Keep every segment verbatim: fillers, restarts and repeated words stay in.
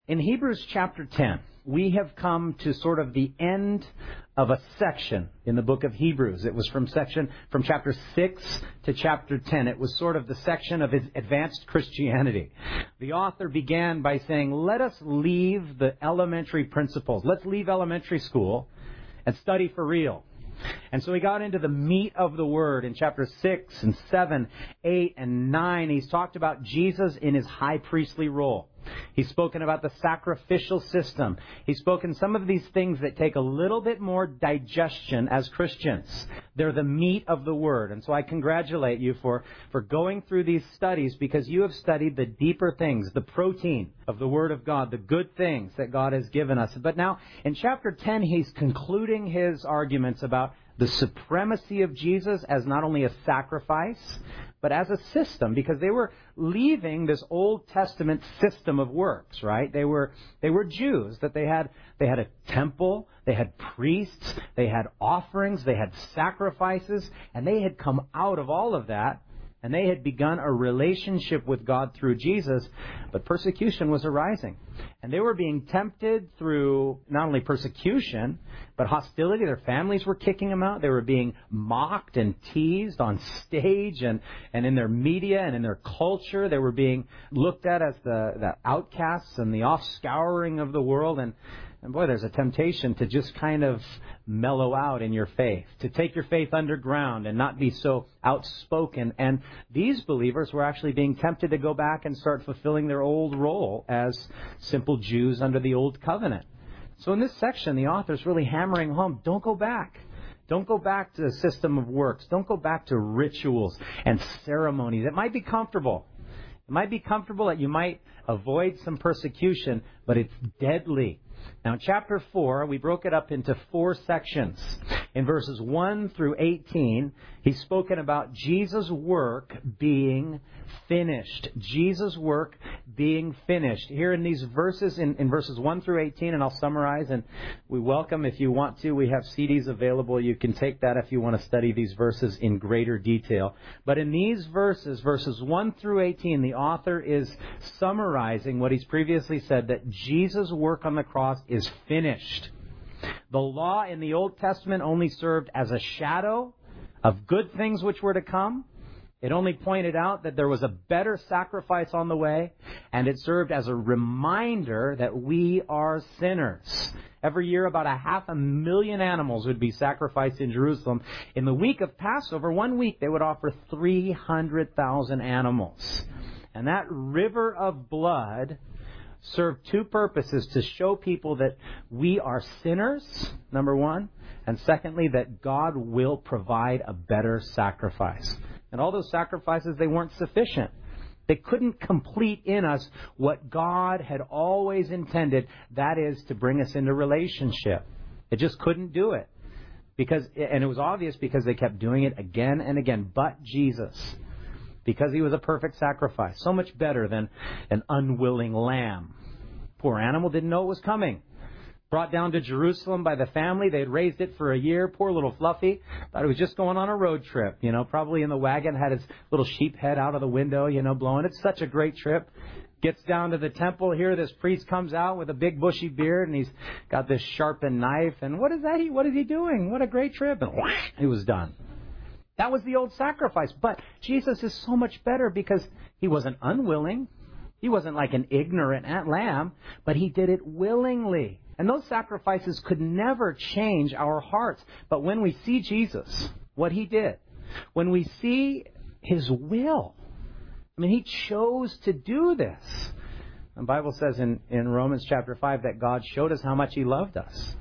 In Hebrews chapter ten, we have come to sort of the end of a section in the book of Hebrews. It was from section from chapter six to chapter ten. It was sort of the section of his advanced Christianity. The author began by saying, let us leave the elementary principles. Let's leave elementary school and study for real. And so he got into the meat of the Word in chapter six and seven, eight and nine. He's talked about Jesus in his high priestly role. He's spoken about the sacrificial system. He's spoken some of these things that take a little bit more digestion as Christians. They're the meat of the Word. And so I congratulate you for, for going through these studies because you have studied the deeper things, the protein of the Word of God, the good things that God has given us. But now in chapter ten, he's concluding his arguments about the supremacy of Jesus as not only a sacrifice, but as a system, because they were leaving this Old Testament system of works, right? They were they were Jews, that they had they had a temple, they had priests, they had offerings, they had sacrifices, and they had come out of all of that, and they had begun a relationship with God through Jesus, but persecution was arising. And they were being tempted through not only persecution, but hostility. Their families were kicking them out. They were being mocked and teased on stage and, and in their media and in their culture. They were being looked at as the, the outcasts and the offscouring of the world. And, and boy, there's a temptation to just kind of mellow out in your faith, to take your faith underground and not be so outspoken. And these believers were actually being tempted to go back and start fulfilling their old role as simple Jews under the old covenant. So in this section, the author's really hammering home, don't go back. Don't go back to the system of works. Don't go back to rituals and ceremonies. It might be comfortable. It might be comfortable that you might avoid some persecution, but it's deadly. Now, in chapter four, we broke it up into four sections. In verses one through eighteen, he's spoken about Jesus' work being finished. Jesus' work being finished. Here in these verses, in, in verses one through eighteen, and I'll summarize, and we welcome if you want to. We have C Ds available. You can take that if you want to study these verses in greater detail. But in these verses, verses one through eighteen, the author is summarizing what he's previously said, that Jesus' work on the cross is finished. The law in the Old Testament only served as a shadow of good things which were to come. It only pointed out that there was a better sacrifice on the way, and it served as a reminder that we are sinners. Every year, about a half a million animals would be sacrificed in Jerusalem. In the week of Passover, one week, they would offer three hundred thousand animals. And that river of blood served two purposes: to show people that we are sinners, number one, and secondly, that God will provide a better sacrifice. And all those sacrifices, they weren't sufficient. They couldn't complete in us what God had always intended, that is, to bring us into relationship. It just couldn't do it. Because, and it was obvious because they kept doing it again and again. But Jesus, because he was a perfect sacrifice, so much better than an unwilling lamb. Poor animal didn't know it was coming. Brought down to Jerusalem by the family. They had raised it for a year. Poor little Fluffy. Thought he was just going on a road trip. You know, probably in the wagon, had his little sheep head out of the window, you know, blowing. It's such a great trip. Gets down to the temple here. This priest comes out with a big bushy beard, and he's got this sharpened knife. And what is that? He, what is he doing? What a great trip. And whoosh, he was done. That was the old sacrifice. But Jesus is so much better because he wasn't unwilling. He wasn't like an ignorant lamb, but he did it willingly. And those sacrifices could never change our hearts. But when we see Jesus, what he did, when we see his will, I mean, he chose to do this. The Bible says in, in Romans chapter five that God showed us how much he loved us.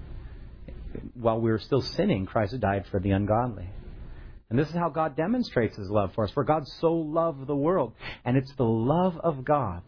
While we were still sinning, Christ died for the ungodly. And this is how God demonstrates his love for us. For God so loved the world. And it's the love of God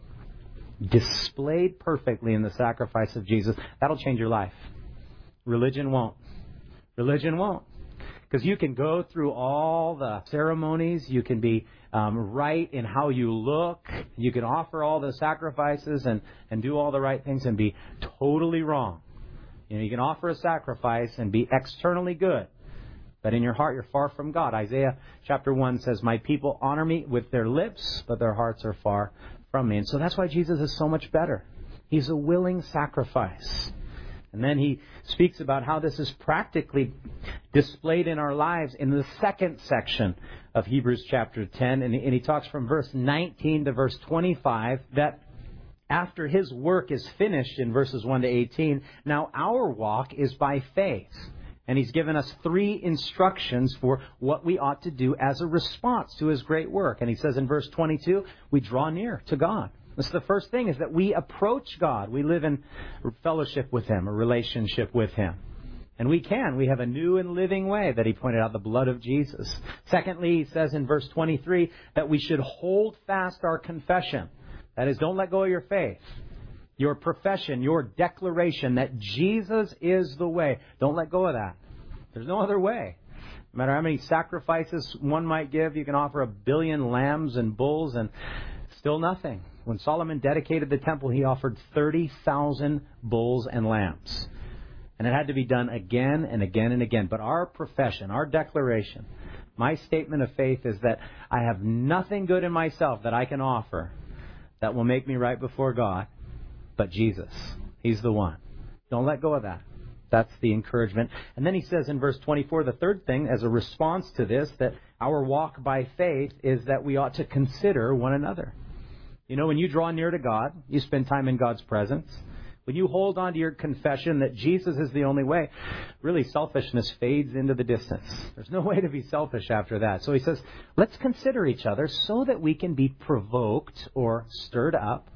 displayed perfectly in the sacrifice of Jesus. That'll change your life. Religion won't. Religion won't. Because you can go through all the ceremonies. You can be um, right in how you look. You can offer all the sacrifices and, and do all the right things and be totally wrong. You know, you can offer a sacrifice and be externally good, but in your heart you're far from God. Isaiah chapter one says, my people honor me with their lips, but their hearts are far from me. And so that's why Jesus is so much better. He's a willing sacrifice. And then he speaks about how this is practically displayed in our lives in the second section of Hebrews chapter ten. And he talks from verse nineteen to verse twenty-five that after his work is finished in verses one to eighteen, now our walk is by faith. And he's given us three instructions for what we ought to do as a response to his great work. And he says in verse twenty-two, we draw near to God. That's the first thing, is that we approach God. We live in fellowship with him, a relationship with him. And we can. We have a new and living way that he pointed out, the blood of Jesus. Secondly, he says in verse twenty-three that we should hold fast our confession. That is, don't let go of your faith. Your profession, your declaration that Jesus is the way. Don't let go of that. There's no other way. No matter how many sacrifices one might give, you can offer a billion lambs and bulls and still nothing. When Solomon dedicated the temple, he offered thirty thousand bulls and lambs. And it had to be done again and again and again. But our profession, our declaration, my statement of faith is that I have nothing good in myself that I can offer that will make me right before God, but Jesus. He's the one. Don't let go of that. That's the encouragement. And then he says in verse twenty-four, the third thing, as a response to this, that our walk by faith is that we ought to consider one another. You know, when you draw near to God, you spend time in God's presence. When you hold on to your confession that Jesus is the only way, really selfishness fades into the distance. There's no way to be selfish after that. So he says, let's consider each other so that we can be provoked or stirred up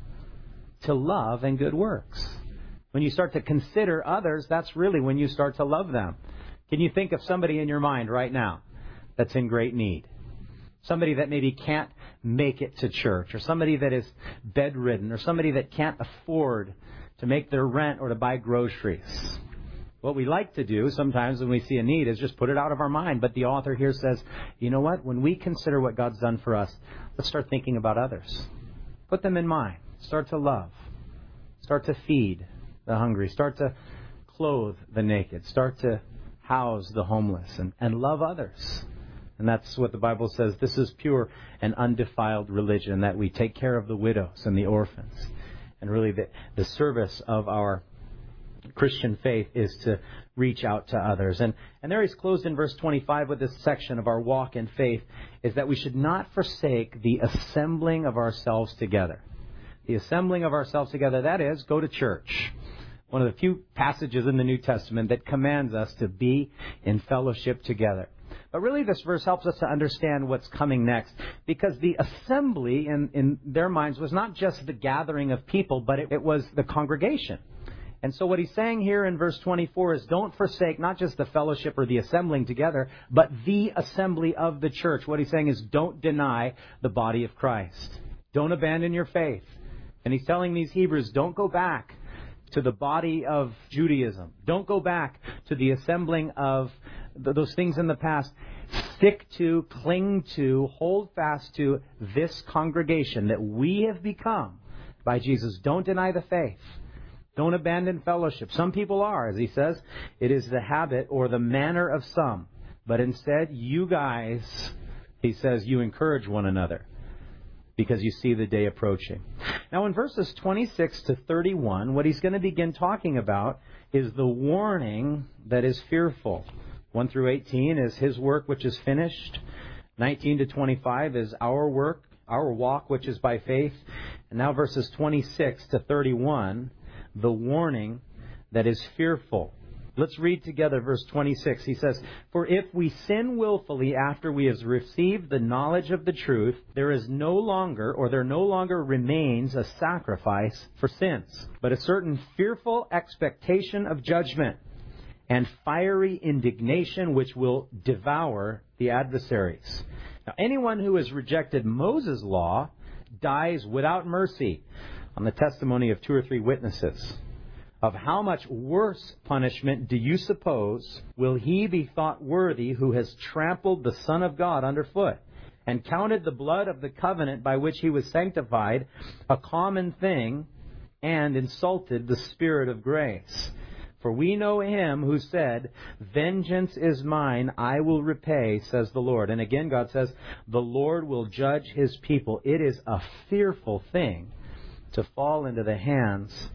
to love and good works. When you start to consider others, that's really when you start to love them. Can you think of somebody in your mind right now that's in great need? Somebody that maybe can't make it to church, or somebody that is bedridden, or somebody that can't afford to make their rent or to buy groceries. What we like to do sometimes when we see a need is just put it out of our mind. But the author here says, you know what? When we consider what God's done for us, let's start thinking about others. Put them in mind. Start to love. Start to feed the hungry. Start to clothe the naked. Start to house the homeless and, and love others. And that's what the Bible says. This is pure and undefiled religion, that we take care of the widows and the orphans. And really the, the service of our Christian faith is to reach out to others. And, and there he's closed in verse twenty-five with this section of our walk in faith, is that we should not forsake the assembling of ourselves together. The assembling of ourselves together, that is, go to church. One of the few passages in the New Testament that commands us to be in fellowship together. But really this verse helps us to understand what's coming next, because the assembly in, in their minds was not just the gathering of people, but it, it was the congregation. And so what he's saying here in verse twenty-four is don't forsake not just the fellowship or the assembling together, but the assembly of the church. What he's saying is don't deny the body of Christ. Don't abandon your faith. And he's telling these Hebrews, don't go back to the body of Judaism. Don't go back to the assembling of th- those things in the past. Stick to, cling to, hold fast to this congregation that we have become by Jesus. Don't deny the faith. Don't abandon fellowship. Some people are, as he says, it is the habit or the manner of some. But instead, you guys, he says, you encourage one another, because you see the day approaching. Now in verses twenty-six to thirty-one, what he's going to begin talking about is the warning that is fearful. one through eighteen is his work which is finished. nineteen to twenty-five is our work, our walk which is by faith. And now verses twenty-six to thirty-one, the warning that is fearful. Let's read together verse twenty-six. He says, for if we sin willfully after we have received the knowledge of the truth, there is no longer, or there no longer remains a sacrifice for sins, but a certain fearful expectation of judgment and fiery indignation which will devour the adversaries. Now, anyone who has rejected Moses' law dies without mercy on the testimony of two or three witnesses. Of how much worse punishment do you suppose will he be thought worthy who has trampled the Son of God underfoot and counted the blood of the covenant by which he was sanctified a common thing and insulted the Spirit of grace? For we know him who said, vengeance is mine, I will repay, says the Lord. And again, God says, the Lord will judge his people. It is a fearful thing to fall into the hands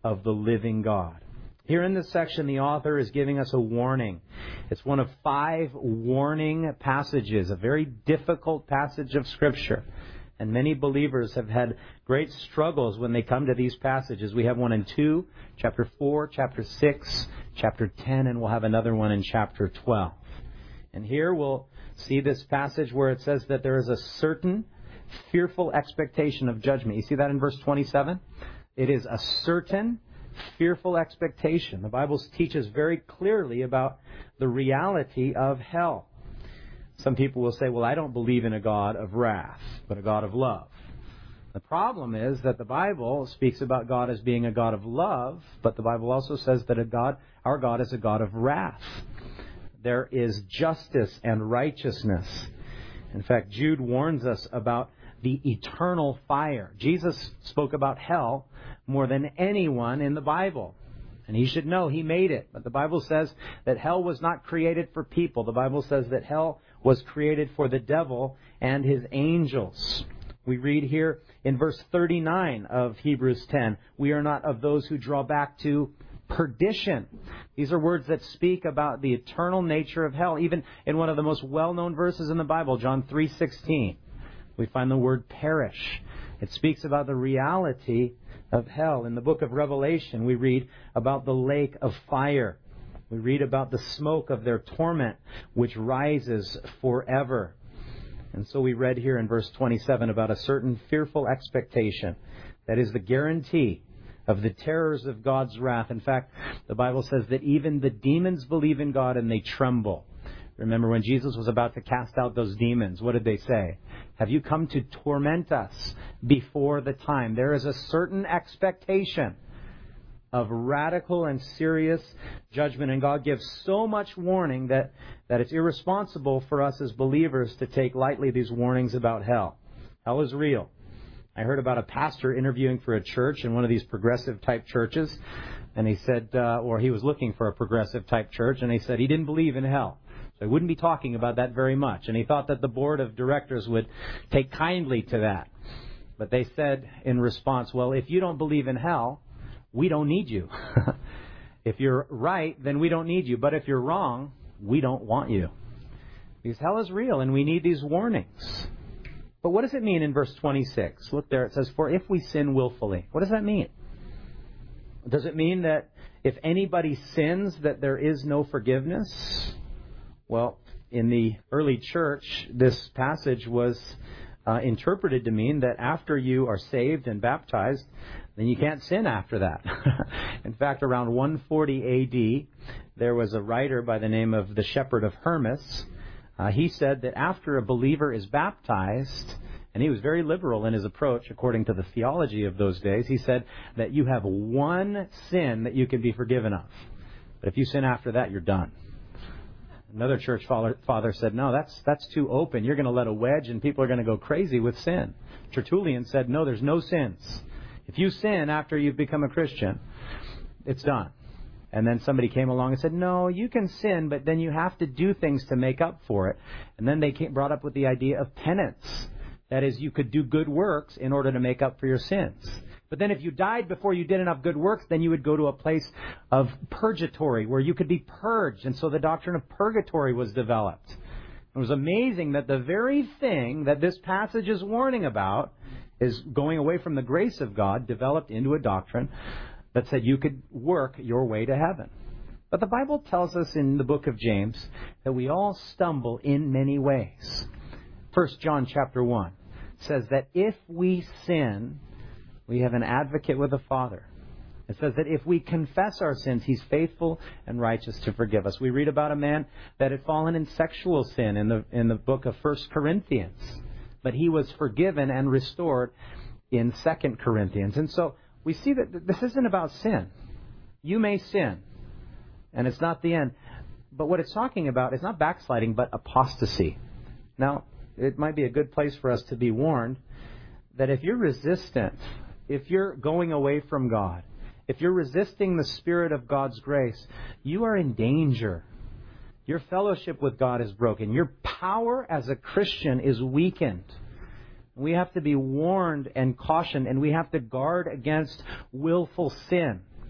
of the living God. Here in this section, the author is giving us a warning. It's one of five warning passages, a very difficult passage of Scripture. And many believers have had great struggles when they come to these passages. We have one in two, chapter four, chapter six, chapter ten, and we'll have another one in chapter twelve. And here we'll see this passage where it says that there is a certain fearful expectation of judgment. You see that in verse twenty-seven? It is a certain fearful expectation. The Bible teaches very clearly about the reality of hell. Some people will say, well, I don't believe in a God of wrath, but a God of love. The problem is that the Bible speaks about God as being a God of love, but the Bible also says that a God, our God is a God of wrath. There is justice and righteousness. In fact, Jude warns us about the eternal fire. Jesus spoke about hell more than anyone in the Bible. And he should know he made it. But the Bible says that hell was not created for people. The Bible says that hell was created for the devil and his angels. We read here in verse thirty-nine of Hebrews ten, we are not of those who draw back to perdition. These are words that speak about the eternal nature of hell. Even in one of the most well-known verses in the Bible, John three sixteen, we find the word perish. It speaks about the reality of hell. In the book of Revelation, we read about the lake of fire. We read about the smoke of their torment, which rises forever. And so we read here in verse twenty-seven about a certain fearful expectation. That is the guarantee of the terrors of God's wrath. In fact, the Bible says that even the demons believe in God and they tremble. Remember when Jesus was about to cast out those demons, what did they say? Have you come to torment us before the time? There is a certain expectation of radical and serious judgment. And God gives so much warning that, that it's irresponsible for us as believers to take lightly these warnings about hell. Hell is real. I heard about a pastor interviewing for a church in one of these progressive type churches. And he said, uh, or he was looking for a progressive type church, and he said he didn't believe in hell. So he wouldn't be talking about that very much. And he thought that the board of directors would take kindly to that. But they said in response, well, if you don't believe in hell, we don't need you. If you're right, then we don't need you. But if you're wrong, we don't want you. Because hell is real and we need these warnings. But what does it mean in verse twenty-six? Look there, it says, for if we sin willfully. What does that mean? Does it mean that if anybody sins, that there is no forgiveness? Well, in the early church, this passage was uh, interpreted to mean that after you are saved and baptized, then you can't sin after that. In fact, around one forty A D, there was a writer by the name of the Shepherd of Hermas. Uh, he said that after a believer is baptized, and he was very liberal in his approach according to the theology of those days, he said that you have one sin that you can be forgiven of. But if you sin after that, you're done. Another church father, father said, no, that's that's too open. You're going to let a wedge and people are going to go crazy with sin. Tertullian said, no, there's no sins. If you sin after you've become a Christian, it's done. And then somebody came along and said, no, you can sin, but then you have to do things to make up for it. And then they came, brought up with the idea of penance. That is, you could do good works in order to make up for your sins. But then if you died before you did enough good works, then you would go to a place of purgatory where you could be purged. And so the doctrine of purgatory was developed. It was amazing that the very thing that this passage is warning about is going away from the grace of God, developed into a doctrine that said you could work your way to heaven. But the Bible tells us in the book of James that we all stumble in many ways. First John chapter one says that if we sin, we have an advocate with the Father. It says that if we confess our sins, He's faithful and righteous to forgive us. We read about a man that had fallen in sexual sin in the in the book of First Corinthians. But he was forgiven and restored in Second Corinthians. And so we see that this isn't about sin. You may sin, and it's not the end. But what it's talking about is not backsliding, but apostasy. Now, it might be a good place for us to be warned that if you're resistant, if you're going away from God, if you're resisting the Spirit of God's grace, you are in danger. Your fellowship with God is broken. Your power as a Christian is weakened. We have to be warned and cautioned, and we have to guard against willful sin.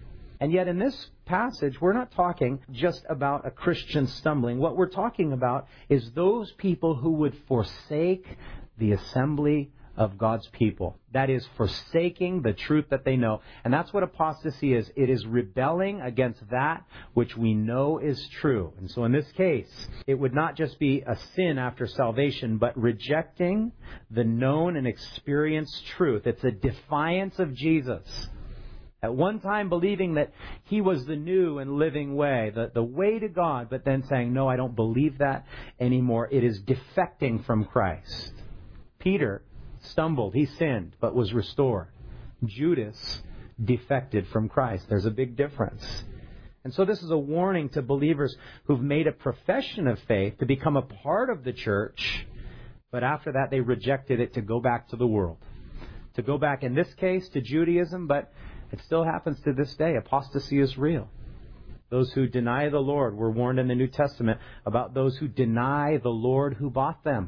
And yet in this passage, we're not talking just about a Christian stumbling. What we're talking about is those people who would forsake the assembly of God's people. That is, forsaking the truth that they know. And that's what apostasy is. It is rebelling against that which we know is true. And so in this case, it would not just be a sin after salvation, but rejecting the known and experienced truth. It's a defiance of Jesus. At one time believing that He was the new and living way, the, the way to God, but then saying, no, I don't believe that anymore. It is defecting from Christ. Peter stumbled, he sinned, but was restored. Judas defected from Christ. There's a big difference. And so this is a warning to believers who've made a profession of faith to become a part of the church, but after that they rejected it to go back to the world. To go back, in this case, to Judaism, but it still happens to this day. Apostasy is real. Those who deny the Lord, we're warned in the New Testament about those who deny the Lord who bought them.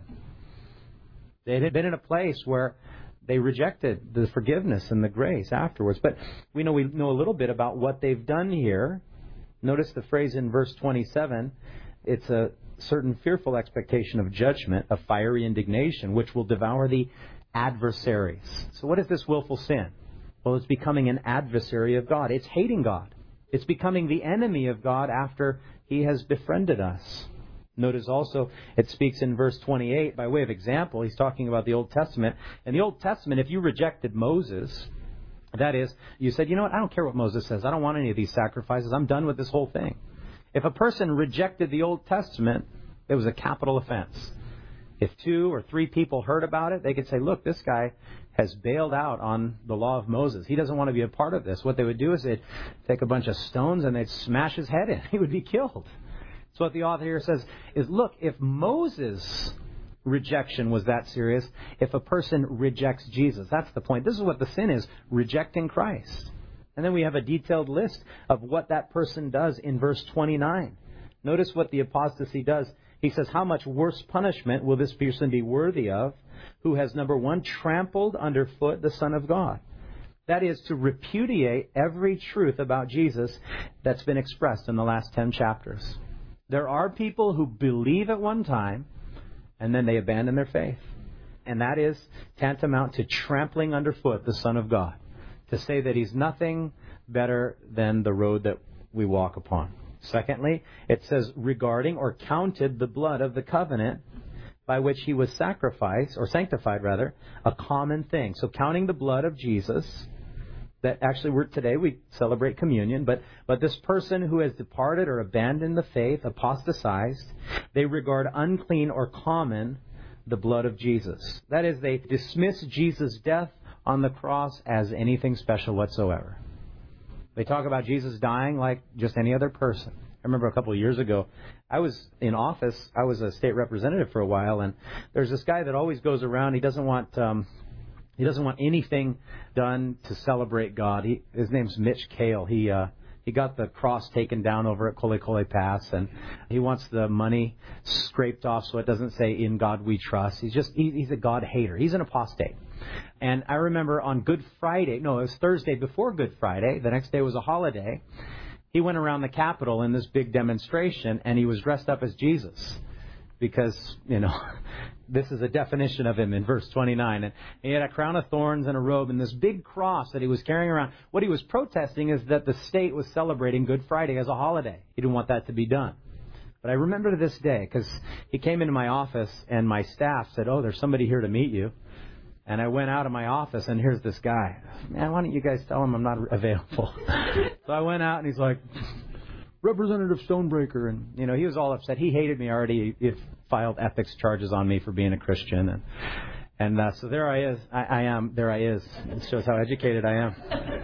They had been in a place where they rejected the forgiveness and the grace afterwards. But we know we know a little bit about what they've done here. Notice the phrase in verse twenty-seven. It's a certain fearful expectation of judgment, of fiery indignation, which will devour the adversaries. So what is this willful sin? Well, it's becoming an adversary of God. It's hating God. It's becoming the enemy of God after He has befriended us. Notice also it speaks in verse twenty-eight, by way of example, he's talking about the Old Testament. In the Old Testament, if you rejected Moses, that is, you said, you know what, I don't care what Moses says. I don't want any of these sacrifices. I'm done with this whole thing. If a person rejected the Old Testament, it was a capital offense. If two or three people heard about it, they could say, look, this guy has bailed out on the law of Moses. He doesn't want to be a part of this. What they would do is they'd take a bunch of stones and they'd smash his head in. He would be killed. So what the author here says is, look, if Moses' rejection was that serious, if a person rejects Jesus, that's the point. This is what the sin is, rejecting Christ. And then we have a detailed list of what that person does in verse twenty-nine. Notice what the apostasy does. He says, how much worse punishment will this person be worthy of, who has, number one, trampled underfoot the Son of God? That is, to repudiate every truth about Jesus that's been expressed in the last ten chapters. There are people who believe at one time, and then they abandon their faith. And that is tantamount to trampling underfoot the Son of God, to say that He's nothing better than the road that we walk upon. Secondly, it says, regarding or counted the blood of the covenant by which He was sacrificed, or sanctified rather, a common thing. So counting the blood of Jesus, that actually we're today we celebrate communion, but but this person who has departed or abandoned the faith, apostatized, they regard unclean or common the blood of Jesus. That is, they dismiss Jesus' death on the cross as anything special whatsoever. They talk about Jesus dying like just any other person. I remember a couple of years ago, I was in office. I was a state representative for a while, and there's this guy that always goes around. He doesn't want um, he doesn't want anything done to celebrate God. He, his name's Mitch Kale. He uh, he got the cross taken down over at Kole Kole Pass, and he wants the money scraped off so it doesn't say "In God We Trust." He's just he, he's a God hater. He's an apostate. And I remember on Good Friday, no, it was Thursday before Good Friday. The next day was a holiday. He went around the Capitol in this big demonstration, and he was dressed up as Jesus. Because, you know, this is a definition of Him in verse twenty-nine. And he had a crown of thorns and a robe and this big cross that he was carrying around. What he was protesting is that the state was celebrating Good Friday as a holiday. He didn't want that to be done. But I remember to this day, because he came into my office and my staff said, oh, there's somebody here to meet you. And I went out of my office, and here's this guy. Man, why don't you guys tell him I'm not available? So I went out, and he's like, Representative Stonebreaker. And, you know, he was all upset. He hated me already. He filed ethics charges on me for being a Christian. And and uh, so there I is. I, I am. There I is. It shows how educated I am.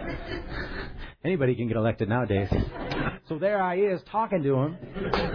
Anybody can get elected nowadays. So there I is talking to him.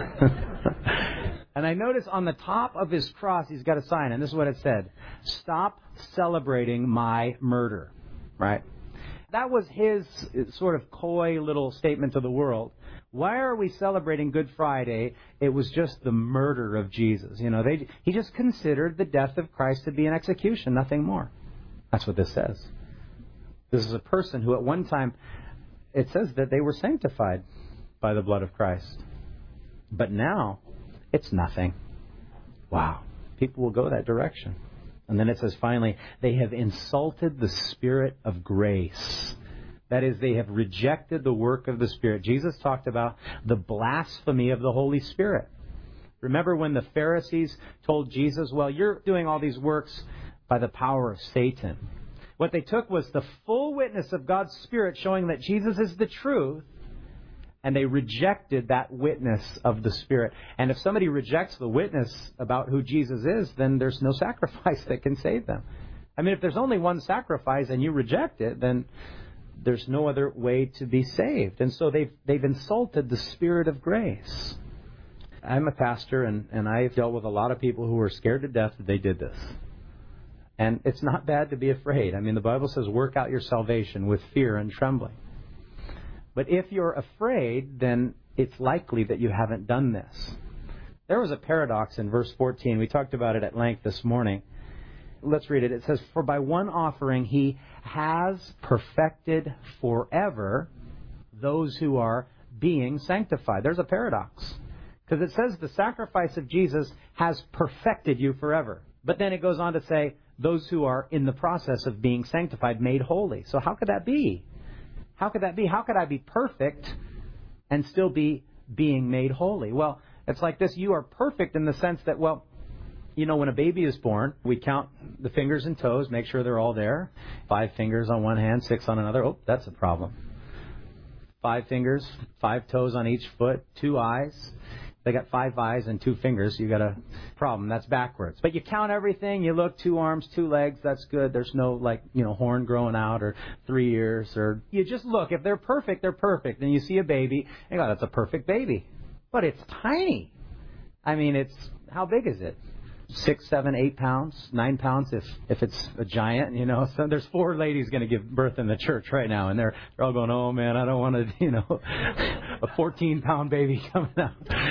And I notice on the top of his cross, he's got a sign, and this is what it said. Stop celebrating my murder. Right? That was his sort of coy little statement to the world. Why are we celebrating Good Friday? It was just the murder of Jesus. You know, they, he just considered the death of Christ to be an execution, nothing more. That's what this says. This is a person who at one time it says that they were sanctified by the blood of Christ. But now, it's nothing. Wow. People will go that direction. And then it says finally, they have insulted the Spirit of grace. That is, they have rejected the work of the Spirit. Jesus talked about the blasphemy of the Holy Spirit. Remember when the Pharisees told Jesus, well, you're doing all these works by the power of Satan. What they took was the full witness of God's Spirit showing that Jesus is the truth, and they rejected that witness of the Spirit. And if somebody rejects the witness about who Jesus is, then there's no sacrifice that can save them. I mean, if there's only one sacrifice and you reject it, then there's no other way to be saved. And so they've, they've insulted the Spirit of grace. I'm a pastor, and, and I've dealt with a lot of people who were scared to death that they did this. And it's not bad to be afraid. I mean, the Bible says, work out your salvation with fear and trembling. But if you're afraid, then it's likely that you haven't done this. There was a paradox in verse fourteen. We talked about it at length this morning. Let's read it. It says, for by one offering he has perfected forever those who are being sanctified. There's a paradox. Because it says the sacrifice of Jesus has perfected you forever. But then it goes on to say, those who are in the process of being sanctified, made holy. So how could that be? How could that be? How could I be perfect and still be being made holy? Well, it's like this. You are perfect in the sense that, well, you know, when a baby is born, we count the fingers and toes, make sure they're all there. Five fingers on one hand, six on another. Oh, that's a problem. Five fingers, five toes on each foot, two eyes. They got five eyes and two fingers. You got a problem. That's backwards. But you count everything. You look, two arms, two legs. That's good. There's no, like, you know, horn growing out or three ears. Or you just look. If they're perfect, they're perfect. And you see a baby, and you go, that's a perfect baby. But it's tiny. I mean, it's, how big is it? Six, seven, eight pounds, nine pounds if if it's a giant, you know. So there's four ladies going to give birth in the church right now, and they're they're all going, oh man, I don't want to, you know, a fourteen pound baby coming out.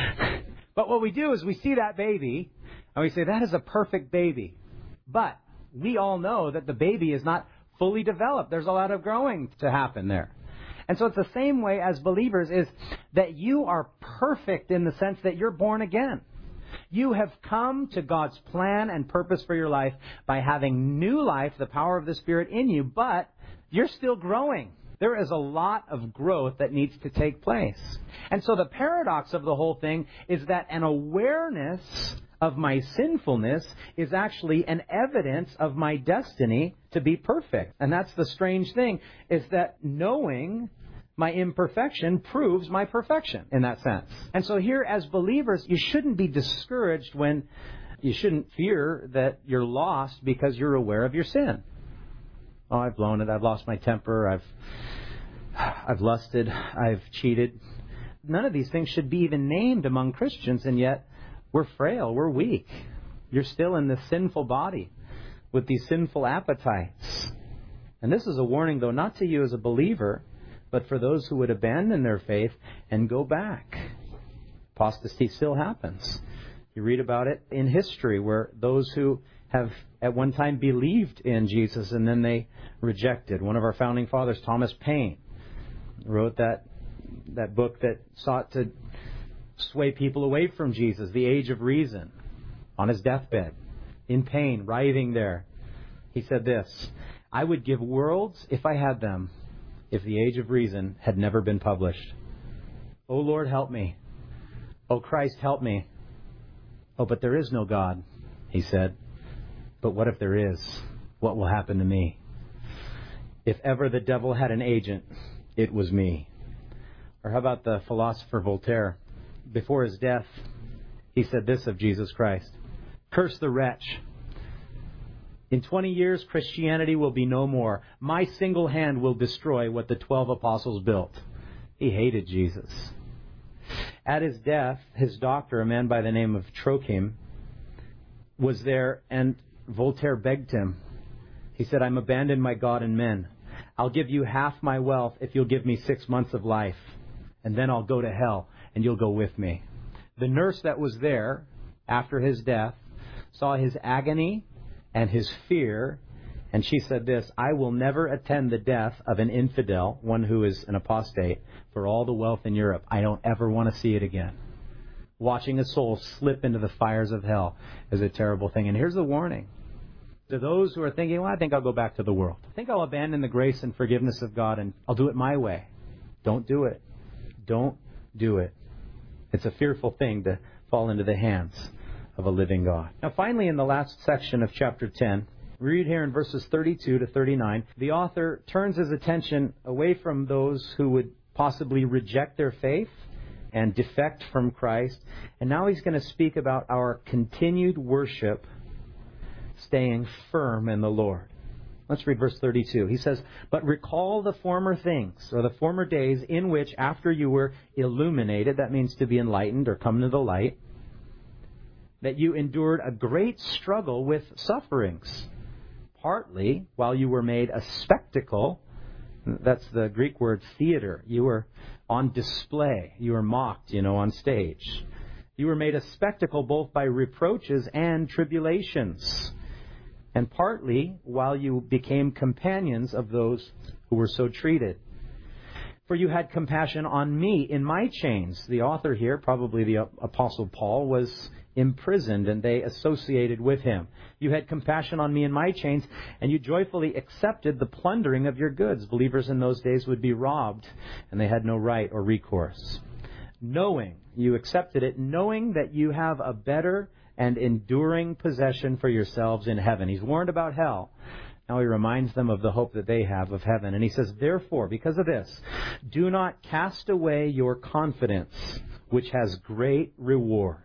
But what we do is we see that baby, and we say that is a perfect baby. But we all know that the baby is not fully developed. There's a lot of growing to happen there. And so it's the same way as believers, is that you are perfect in the sense that you're born again. You have come to God's plan and purpose for your life by having new life, the power of the Spirit in you, but you're still growing. There is a lot of growth that needs to take place. And so the paradox of the whole thing is that an awareness of my sinfulness is actually an evidence of my destiny to be perfect. And that's the strange thing, is that knowing my imperfection proves my perfection in that sense. And so here as believers, you shouldn't be discouraged when you shouldn't fear that you're lost because you're aware of your sin. Oh, I've blown it. I've lost my temper. I've I've lusted. I've cheated. None of these things should be even named among Christians, and yet we're frail. We're weak. You're still in this sinful body with these sinful appetites. And this is a warning, though, not to you as a believer, but for those who would abandon their faith and go back. Apostasy still happens. You read about it in history where those who have at one time believed in Jesus and then they rejected. One of our founding fathers, Thomas Paine, wrote that that book that sought to sway people away from Jesus, The Age of Reason, on his deathbed, in pain, writhing there. He said this, I would give worlds if I had them, if The Age of Reason had never been published. Oh Lord, help me. Oh Christ, help me. Oh, but there is no God, he said. But what if there is? What will happen to me? If ever the devil had an agent, it was me. Or how about the philosopher Voltaire? Before his death, he said this of Jesus Christ. Curse the wretch. In twenty years, Christianity will be no more. My single hand will destroy what the twelve apostles built. He hated Jesus. At his death, his doctor, a man by the name of Trochim, was there, and Voltaire begged him. He said, I'm abandoned by God and men. I'll give you half my wealth if you'll give me six months of life, and then I'll go to hell, and you'll go with me. The nurse that was there after his death saw his agony and his fear And she said this, "I will never attend the death of an infidel, one who is an apostate, for all the wealth in Europe. I don't ever want to see it again." Watching a soul slip into the fires of hell is a terrible thing. And here's the warning. To those who are thinking, well, I think I'll go back to the world. I think I'll abandon the grace and forgiveness of God and I'll do it my way. Don't do it. Don't do it. It's a fearful thing to fall into the hands of a living God. Now, finally, in the last section of chapter ten, we read here in verses thirty-two to thirty-nine, the author turns his attention away from those who would possibly reject their faith and defect from Christ. And now he's going to speak about our continued worship, staying firm in the Lord. Let's read verse thirty-two. He says, "But recall the former things," or the former days, "in which after you were illuminated," that means to be enlightened or come to the light, "that you endured a great struggle with sufferings, partly while you were made a spectacle." That's the Greek word theater. You were on display. You were mocked, you know, on stage. "You were made a spectacle both by reproaches and tribulations, and partly while you became companions of those who were so treated. For you had compassion on me in my chains." The author here, probably the Apostle Paul, was imprisoned and they associated with him. "You had compassion on me in my chains, and you joyfully accepted the plundering of your goods." Believers in those days would be robbed, and they had no right or recourse. "Knowing," you accepted it, "knowing that you have a better and enduring possession for yourselves in heaven." He's warned about hell. Now he reminds them of the hope that they have of heaven. And he says, "Therefore, because of this, do not cast away your confidence, which has great reward.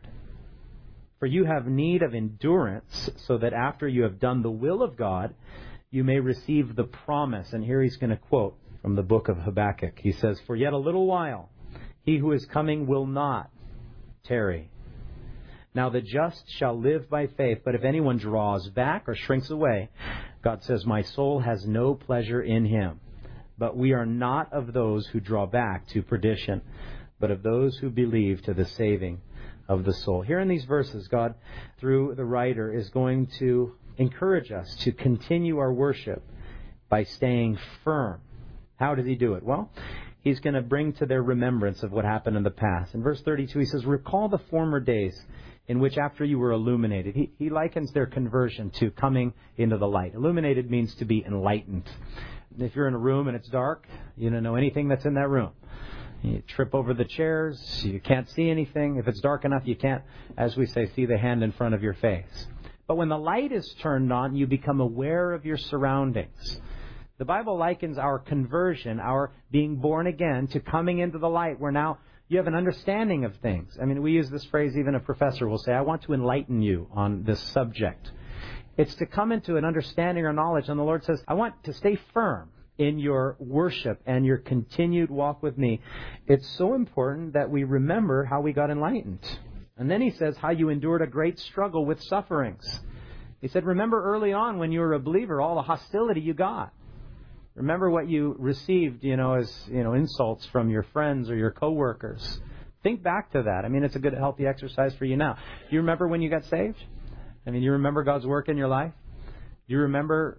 For you have need of endurance, so that after you have done the will of God, you may receive the promise." And here he's going to quote from the book of Habakkuk. He says, "For yet a little while, he who is coming will not tarry. Now the just shall live by faith, but if anyone draws back or shrinks away," God says, "my soul has no pleasure in him. But we are not of those who draw back to perdition, but of those who believe to the saving of the soul." Here in these verses, God, through the writer, is going to encourage us to continue our worship by staying firm. How does he do it? Well, he's going to bring to their remembrance of what happened in the past. In verse thirty-two, he says, "Recall the former days in which after you were illuminated." He, he likens their conversion to coming into the light. Illuminated means to be enlightened. If you're in a room and it's dark, you don't know anything that's in that room. You trip over the chairs, you can't see anything. If it's dark enough, you can't, as we say, see the hand in front of your face. But when the light is turned on, you become aware of your surroundings. The Bible likens our conversion, our being born again, to coming into the light, where now you have an understanding of things. I mean, we use this phrase, even a professor will say, "I want to enlighten you on this subject." It's to come into an understanding or knowledge, and the Lord says, "I want to stay firm in your worship and your continued walk with me." It's so important that we remember how we got enlightened. And then he says how you endured a great struggle with sufferings. He said, remember early on when you were a believer, all the hostility you got. Remember what you received, you know, as, you know, insults from your friends or your coworkers. Think back to that. I mean, it's a good, healthy exercise for you now. Do you remember when you got saved? I mean, you remember God's work in your life? Do you remember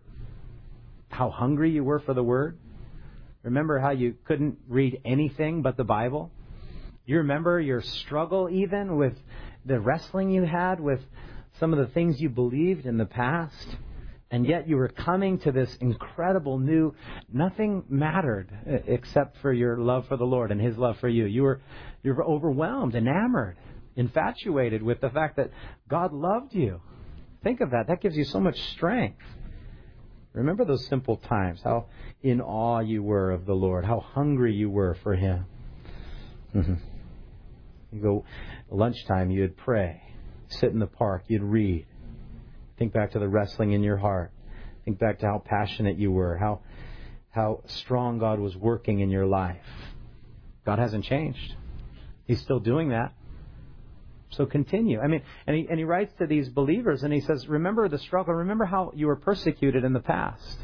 how hungry you were for the Word? Remember how you couldn't read anything but the Bible? You remember your struggle even with the wrestling you had with some of the things you believed in the past? And yet you were coming to this incredible new, nothing mattered except for your love for the Lord and His love for you. You were, you were overwhelmed, enamored, infatuated with the fact that God loved you. Think of that. That gives you so much strength. Remember those simple times, how in awe you were of the Lord, how hungry you were for Him. Mm-hmm. You go lunchtime, you'd pray. Sit in the park, you'd read. Think back to the wrestling in your heart. Think back to how passionate you were, how how strong God was working in your life. God hasn't changed. He's still doing that. So continue. I mean, and he, and he writes to these believers and he says, remember the struggle. Remember how you were persecuted in the past.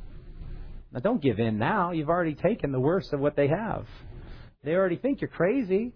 Now don't give in now. You've already taken the worst of what they have. They already think you're crazy.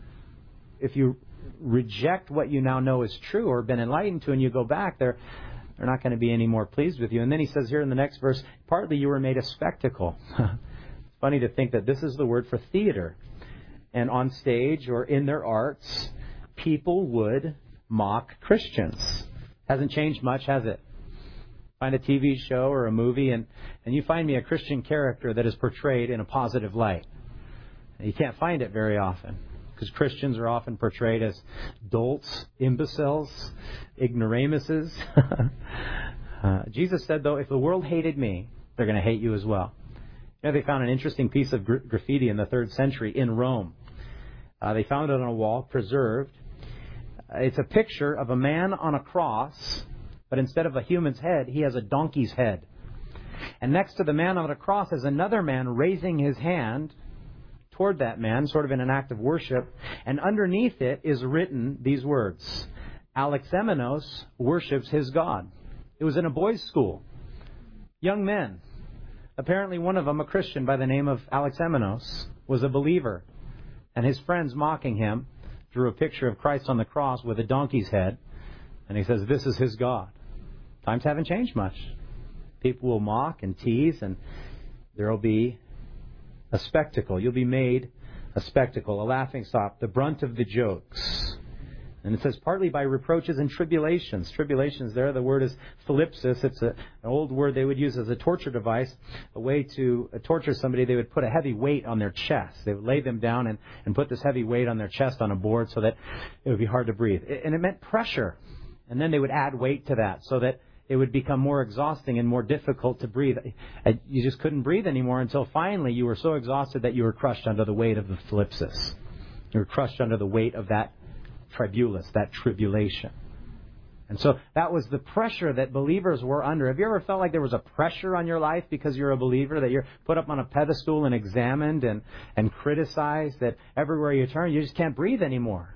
If you reject what you now know is true or been enlightened to and you go back, they're they're not going to be any more pleased with you. And then he says here in the next verse, partly you were made a spectacle. It's funny to think that this is the word for theater. And on stage or in their arts, people would mock Christians. Hasn't changed much, has it? Find a T V show or a movie and, and you find me a Christian character that is portrayed in a positive light. And you can't find it very often because Christians are often portrayed as dolts, imbeciles, ignoramuses. uh, Jesus said, though, if the world hated me, they're going to hate you as well. You know, they found an interesting piece of gra- graffiti in the third century in Rome. Uh, they found it on a wall, preserved. Uh, it's a picture of a man on a cross, but instead of a human's head, he has a donkey's head. And next to the man on the cross is another man raising his hand toward that man, sort of in an act of worship. And underneath it is written these words, Alexamenos worships his God. It was in a boys' school. Young men. Apparently one of them, a Christian by the name of Alexamenos, was a believer. And his friends mocking him drew a picture of Christ on the cross with a donkey's head. And he says, this is his God. Times haven't changed much. People will mock and tease, and there will be a spectacle. You'll be made a spectacle, a laughingstock, the brunt of the jokes. And it says partly by reproaches and tribulations. Tribulations there, the word is thlipsis. It's a, an old word they would use as a torture device. A way to uh, torture somebody, they would put a heavy weight on their chest. They would lay them down and, and put this heavy weight on their chest on a board so that it would be hard to breathe. And it meant pressure. And then they would add weight to that so that it would become more exhausting and more difficult to breathe. You just couldn't breathe anymore until finally you were so exhausted that you were crushed under the weight of the thlipsis. You were crushed under the weight of that tribulus, that tribulation. And so that was the pressure that believers were under. Have you ever felt like there was a pressure on your life because you're a believer, that you're put up on a pedestal and examined and, and criticized, that everywhere you turn you just can't breathe anymore?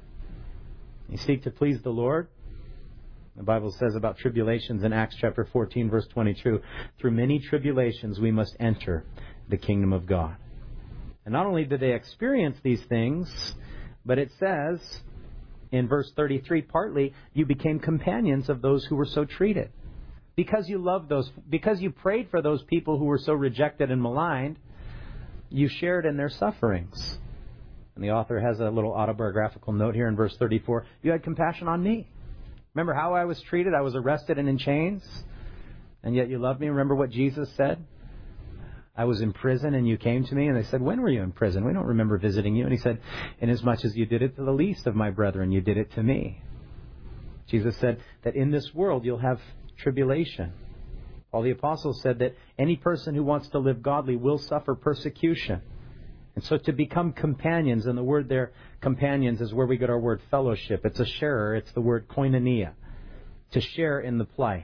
You seek to please the Lord. The Bible says about tribulations in Acts chapter fourteen, verse twenty-two, through many tribulations we must enter the kingdom of God. And not only did they experience these things, but it says in verse thirty-three, partly you became companions of those who were so treated. Because you loved those, because you prayed for those people who were so rejected and maligned, you shared in their sufferings. And the author has a little autobiographical note here in verse thirty-four. You had compassion on me. Remember how I was treated? I was arrested and in chains, and yet you loved me. Remember what Jesus said? I was in prison and you came to me. And they said, when were you in prison? We don't remember visiting you. And he said, inasmuch as you did it to the least of my brethren, you did it to me. Jesus said that in this world you'll have tribulation. All the apostles said that any person who wants to live godly will suffer persecution. And so to become companions, and the word there, companions, is where we get our word fellowship. It's a sharer. It's the word koinonia, to share in the plight.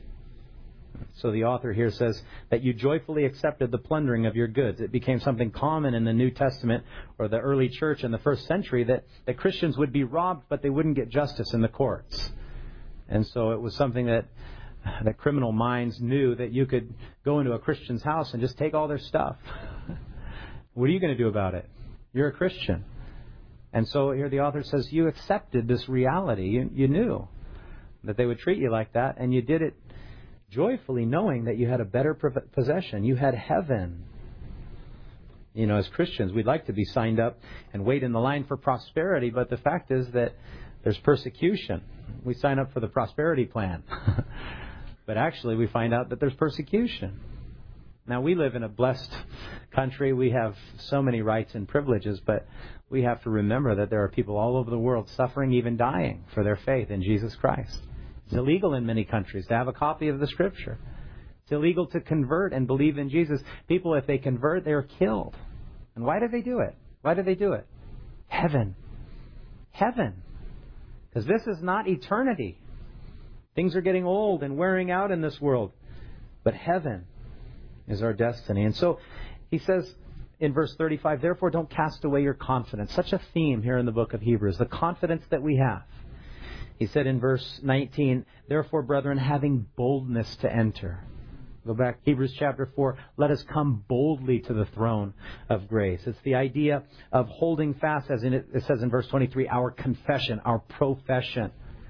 So the author here says that you joyfully accepted the plundering of your goods. It became something common in the New Testament or the early church in the first century that, that Christians would be robbed, but they wouldn't get justice in the courts. And so it was something that that criminal minds knew, that you could go into a Christian's house and just take all their stuff. What are you going to do about it? You're a Christian. And so here the author says you accepted this reality. You, you knew that they would treat you like that, and you did it joyfully, knowing that you had a better possession. You had heaven. You know, as Christians, we'd like to be signed up and wait in the line for prosperity, but the fact is that there's persecution. We sign up for the prosperity plan. But actually, we find out that there's persecution. Now, we live in a blessed country. We have so many rights and privileges, but we have to remember that there are people all over the world suffering, even dying, for their faith in Jesus Christ. It's illegal in many countries to have a copy of the Scripture. It's illegal to convert and believe in Jesus. People, if they convert, they're killed. And why do they do it? Why do they do it? Heaven. Heaven. Because this is not eternity. Things are getting old and wearing out in this world. But heaven is our destiny. And so he says in verse thirty-five, therefore don't cast away your confidence. Such a theme here in the book of Hebrews, the confidence that we have. He said in verse nineteen, therefore, brethren, having boldness to enter. Go back, Hebrews chapter four, let us come boldly to the throne of grace. It's the idea of holding fast, as in it, it says in verse twenty-three, our confession, our profession.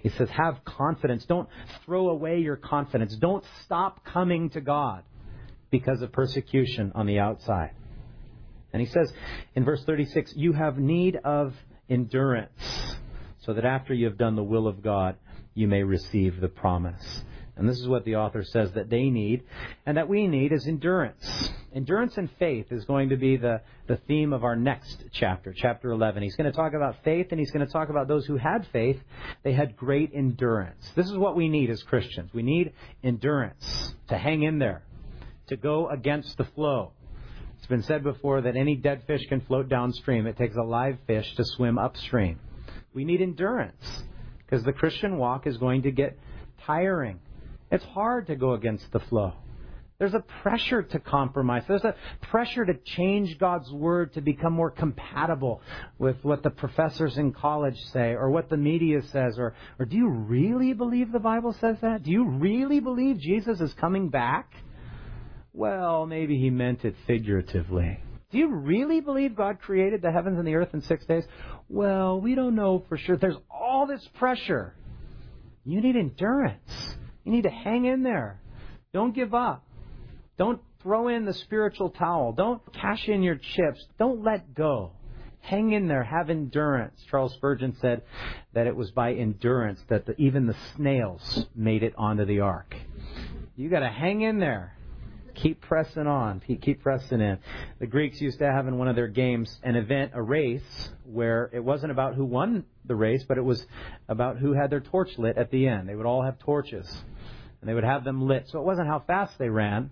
He says, have confidence. Don't throw away your confidence. Don't stop coming to God because of persecution on the outside. And he says in verse thirty-six, you have need of endurance, so that after you have done the will of God, you may receive the promise. And this is what the author says that they need, and that we need, is endurance. Endurance and faith is going to be the, the theme of our next chapter, chapter eleven. He's going to talk about faith, and he's going to talk about those who had faith. They had great endurance. This is what we need as Christians. We need endurance to hang in there, to go against the flow. It's been said before that any dead fish can float downstream. It takes a live fish to swim upstream. We need endurance because the Christian walk is going to get tiring. It's hard to go against the flow. There's a pressure to compromise. There's a pressure to change God's Word to become more compatible with what the professors in college say or what the media says. Or, or do you really believe the Bible says that? Do you really believe Jesus is coming back? Well, maybe he meant it figuratively. Do you really believe God created the heavens and the earth in six days? Well, we don't know for sure. There's all this pressure. You need endurance. You need to hang in there. Don't give up. Don't throw in the spiritual towel. Don't cash in your chips. Don't let go. Hang in there. Have endurance. Charles Spurgeon said that it was by endurance that the, even the snails made it onto the ark. You got to hang in there. Keep pressing on. Keep pressing in. The Greeks used to have in one of their games an event, a race, where it wasn't about who won the race, but it was about who had their torch lit at the end. They would all have torches, and they would have them lit. So it wasn't how fast they ran,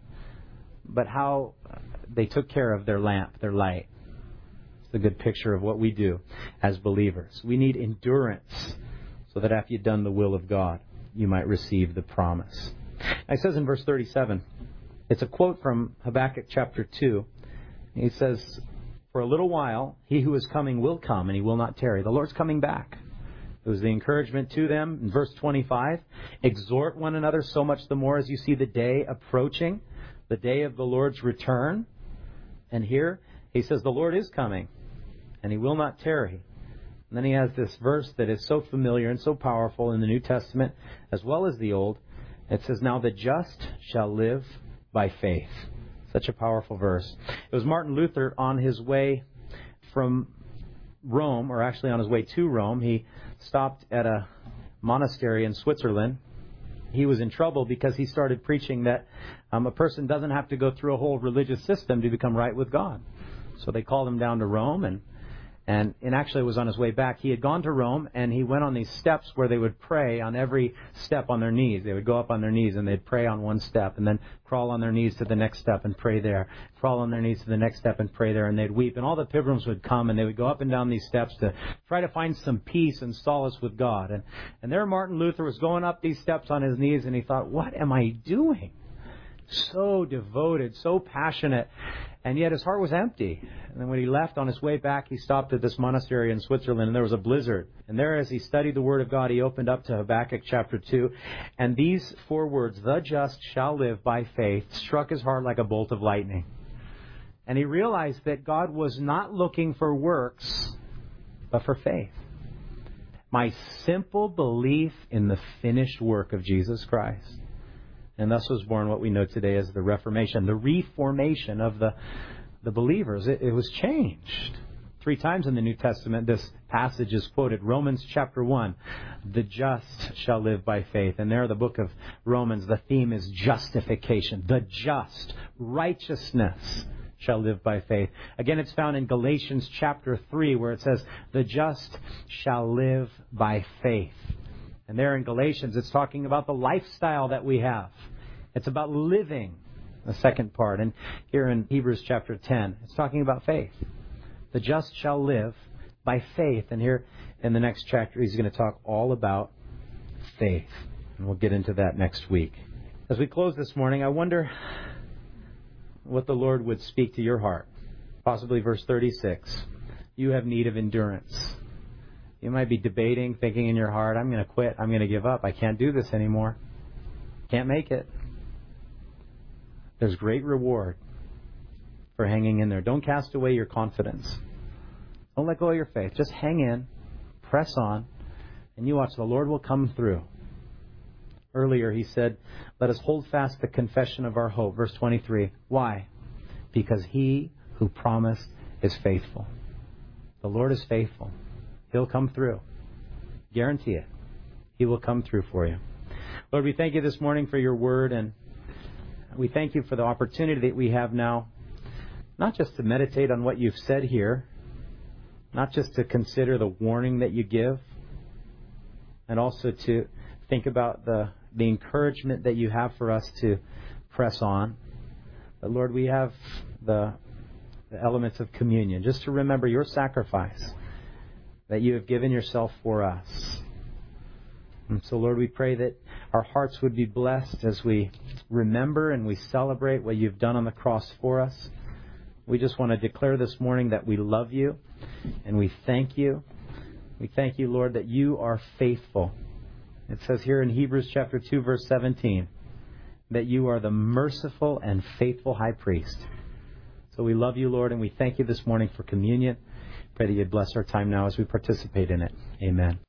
but how they took care of their lamp, their light. It's a good picture of what we do as believers. We need endurance so that after you've done the will of God, you might receive the promise. It says in verse thirty-seven, it's a quote from Habakkuk chapter two. He says, for a little while, he who is coming will come, and he will not tarry. The Lord's coming back. It was the encouragement to them in verse twenty-five. Exhort one another so much the more as you see the day approaching, the day of the Lord's return. And here he says the Lord is coming, and he will not tarry. And then he has this verse that is so familiar and so powerful in the New Testament as well as the Old. It says, now the just shall live by faith. Such a powerful verse. It was Martin Luther on his way from Rome, or actually on his way to Rome. He stopped at a monastery in Switzerland. He was in trouble because he started preaching that um, a person doesn't have to go through a whole religious system to become right with God. So they called him down to Rome, and And, and actually it was on his way back. He had gone to Rome, and he went on these steps where they would pray on every step on their knees. They would go up on their knees, and they'd pray on one step, and then crawl on their knees to the next step and pray there. Crawl on their knees to the next step and pray there, and they'd weep. And all the pilgrims would come, and they would go up and down these steps to try to find some peace and solace with God. And, and there Martin Luther was going up these steps on his knees, and he thought, what am I doing? So devoted, so passionate. And yet his heart was empty. And then when he left on his way back, he stopped at this monastery in Switzerland, and there was a blizzard. And there, as he studied the Word of God, he opened up to Habakkuk chapter two. And these four words, the just shall live by faith, struck his heart like a bolt of lightning. And he realized that God was not looking for works, but for faith. My simple belief in the finished work of Jesus Christ. And thus was born what we know today as the Reformation, the reformation of the, the believers. It, it was changed. Three times in the New Testament, this passage is quoted. Romans chapter one, the just shall live by faith. And there, the book of Romans, the theme is justification. The just, righteousness, shall live by faith. Again, it's found in Galatians chapter three, where it says, the just shall live by faith. And there in Galatians, it's talking about the lifestyle that we have. It's about living, the second part. And here in Hebrews chapter ten, it's talking about faith. The just shall live by faith. And here in the next chapter, he's going to talk all about faith. And we'll get into that next week. As we close this morning, I wonder what the Lord would speak to your heart. Possibly verse thirty-six. You have need of endurance. You might be debating, thinking in your heart, I'm going to quit. I'm going to give up. I can't do this anymore. Can't make it. There's great reward for hanging in there. Don't cast away your confidence. Don't let go of your faith. Just hang in. Press on. And you watch, the Lord will come through. Earlier he said, let us hold fast the confession of our hope. Verse twenty-three. Why? Because he who promised is faithful. The Lord is faithful. He'll come through. Guarantee it. He will come through for you. Lord, we thank you this morning for your word, and we thank you for the opportunity that we have now, not just to meditate on what you've said here, not just to consider the warning that you give, and also to think about the, the encouragement that you have for us to press on. But Lord, we have the, the elements of communion, just to remember your sacrifice, that you have given yourself for us. And so, Lord, we pray that our hearts would be blessed as we remember and we celebrate what you've done on the cross for us. We just want to declare this morning that we love you and we thank you. We thank you, Lord, that you are faithful. It says here in Hebrews chapter two, verse seventeen, that you are the merciful and faithful high priest. So we love you, Lord, and we thank you this morning for communion. Pray that you'd bless our time now as we participate in it. Amen.